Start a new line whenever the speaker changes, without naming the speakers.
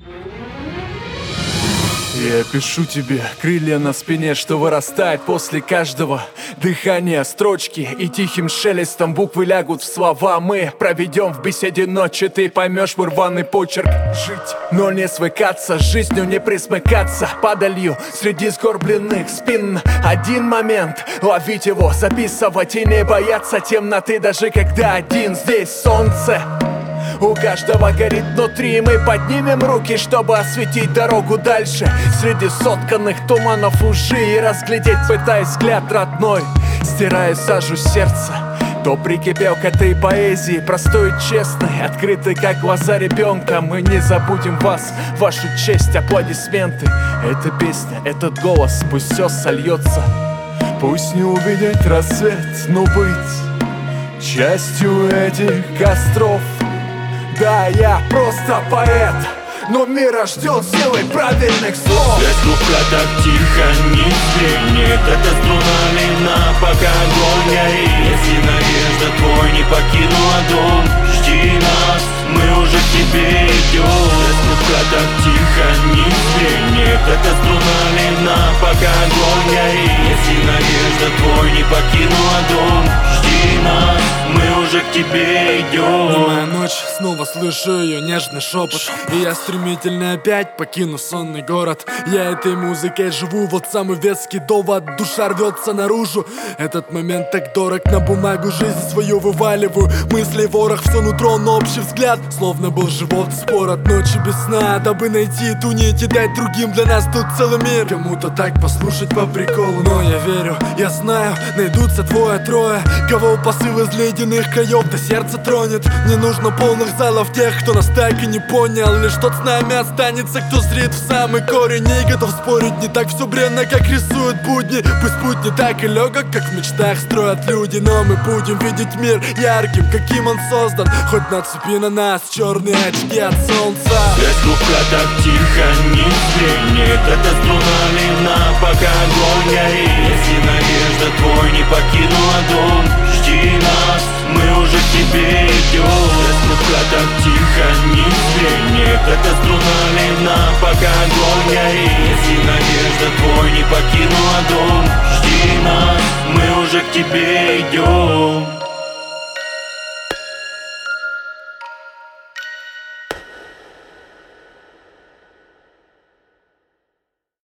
Я пишу тебе, крылья на спине, что вырастает после каждого дыхания. Строчки и тихим шелестом буквы лягут в слова. Мы проведем в беседе ночи, ты поймешь мой рваный почерк. Жить, но не свыкаться, с жизнью не присмыкаться. Падалью среди сгорбленных спин. Один момент, ловить его, записывать и не бояться темноты. Даже когда один, здесь солнце у каждого горит внутри. Мы поднимем руки, чтобы осветить дорогу дальше. Среди сотканных туманов лжи и разглядеть, пытаясь взгляд родной, стирая сажу сердца. Кто прикипел к этой поэзии, простой и честной, открытой, как глаза ребенка. Мы не забудем вас, вашу честь, аплодисменты. Эта песня, этот голос, пусть все сольется. Пусть не увидеть рассвет, но быть частью этих костров. Да, я просто поэт, но мир рожден силой правильных слов.
Связь хрупка, так тихо, не звенит. Это струна лина, пока огонь горит. Если надежда твой не покинула дом, жди нас, мы уже к тебе идем. Связь хрупка, так тихо, не звенит. Это струна лина, пока огонь горит. Если надежда твой не покинула дом, жди нас, мы уже к тебе идем.
Немая ночь, снова слышу ее нежный шепот, и я стремительно опять покину сонный город. Я этой музыкой живу, вот самый веский довод. Душа рвется наружу, этот момент так дорог. На бумагу жизнь свою вываливаю, мысли ворох, все нутро, но общий взгляд словно был живот спор от ночи без сна, дабы найти ту нить и дать другим. Для нас тут целый мир, кому-то так послушать по приколу. Но я верю, я знаю, найдутся двое-трое, кого посыл из ледяных краев до сердца тронет. Не нужно полных залов тех, кто нас так и не понял. Лишь тот с нами останется, кто зрит в самый корень. Не готов спорить, не так все бренно, как рисуют будни. Пусть путь не так и легок, как в мечтах строят люди, но мы будем видеть мир ярким, каким он создан. Хоть нацепи на нас черные очки от солнца.
Связь хрупка, так тихо, не звенит. Это струна лина, пока огонь горит. Если надежда твой не покинула дом, жди нас, мы уже к тебе идем. Связь хрупка, так тихо, не звенит. Это струна лина, пока огонь горит. Если надежда твой не покинула дом, жди нас, мы уже к тебе идем.